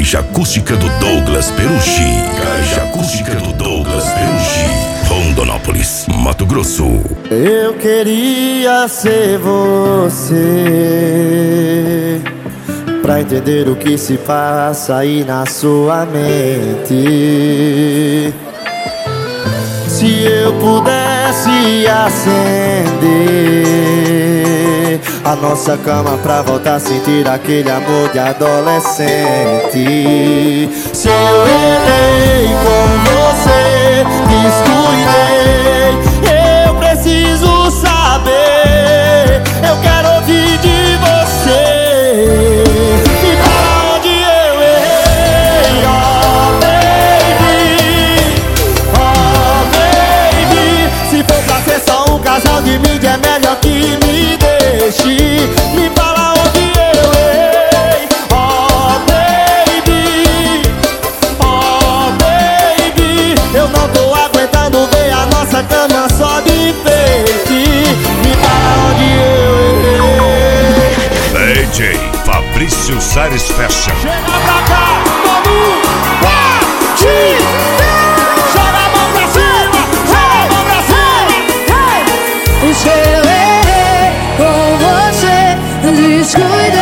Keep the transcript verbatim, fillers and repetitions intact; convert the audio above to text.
Caixa acústica do Douglas Perucci. Caixa acústica do Douglas Perucci. Rondonópolis, Mato Grosso. Eu queria ser você pra entender o que se passa aí na sua mente. Se eu pudesse acender a nossa cama pra voltar a sentir aquele amor de adolescente. Se eu errei com você, descuidei, eu preciso saber, eu quero ouvir de você. E pra onde eu errei, oh baby, oh baby. Se for pra ser só um casal de mídia, é melhor que me deixe. Me fala onde eu errei, oh baby, oh baby. Eu não tô aguentando ver a nossa cama só de enfeite. Me fala onde eu errei. D J Fabrício Salles Fashion. Chega pra cá, vamos partir. Joga a mão pra cima, joga a mão pra cima. E se eu errei com você, descuida.